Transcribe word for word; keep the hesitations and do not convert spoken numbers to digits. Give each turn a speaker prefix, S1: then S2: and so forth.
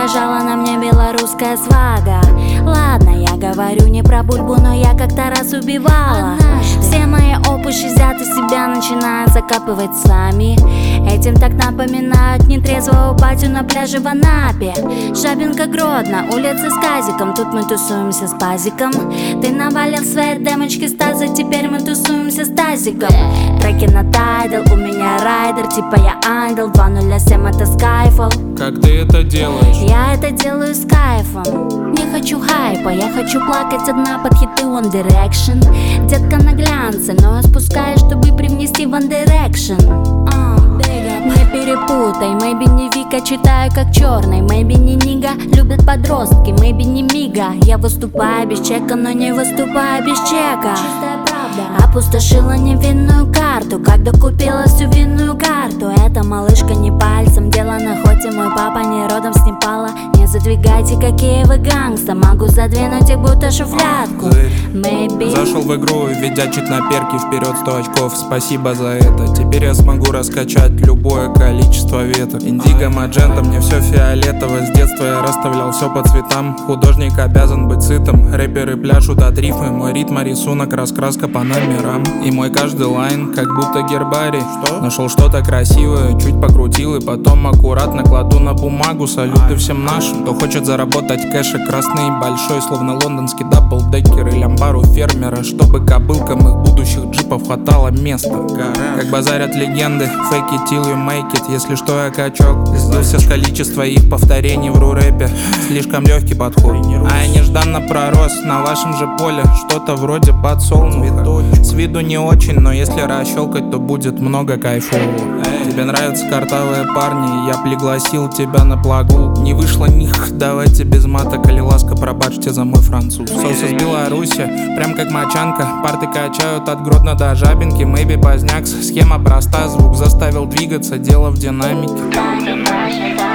S1: угрожала на мне белорусская свага. Ладно, я говорю не про бульбу, но я как-то раз убивала. Все мои опуши взяты себя начинают закапывать сами. Этим так напоминают нетрезвого батю на пляже в Анапе. Жабинка, Гродно, улица с казиком. Тут мы тусуемся с пазиком. Ты навалил свои демочки Стаса, теперь мы тусуемся с тазиком. Треки на тайдл, у меня райдер, типа я ангел. Два нуля семь это скайфол.
S2: Как ты это делаешь?
S1: Я это делаю с кайфом. Не хочу хайпа, я хочу плакать одна под хиты One Direction. Детка на глянце, но я спускаюсь, чтобы привнести One Direction. uh, Не перепутай, maybe не Вика, читаю как черный. Maybe не Нига, любят подростки. Maybe не Мига, я выступаю без чека, но не выступаю без чека. Чистая правда. Опустошила невинную карту, когда купила всю винную карту. Эта малышка не пальцем делана, хоть и мой папа не родом с Непала. Не задвигайте, какие вы гангста, могу задвинуть их будто шуфлятку. Maybe.
S2: Зашел в игру, ведя чуть на перки, вперед сто очков, спасибо за это. Теперь я смогу раскачать любое количество веток.Индиго, маджента, мне все фиолетово. С детства я расставлял все по цветам. Художник обязан быть сытым. Рэперы пляшут от рифмы. Мой ритм, рисунок, раскраска по номерам. И мой каждый лайн, как будто гербарий. Что? Нашел что-то красивое, чуть покрутил и потом аккуратно кладу на бумагу. Салюты всем нашим, кто хочет заработать кэша. Красный и большой, словно лондонский даблдекер или амбар у фермера, чтобы кобылкам их будущих джипов хватало места. Как базарят легенды, fake it till you make it. Если что, я качок, сбился с количества их повторений в ру-рэпе. Слишком легкий подход, а я нежданно пророс на вашем же поле. Что-то вроде подсолнуха. С виду не очень, но если расщелкать, то будет много кайфового. Тебе нравятся картавые парни, я пригласил тебя на плагу. Не вышло них, давайте без мата, коли ласка, пробачьте за мой француз. Соус из Беларуси, прям как мочанка. Парты качают от Гродно до Жабинки. Maybe поздняк, схема проста, звук заставил двигаться, дело в динамике.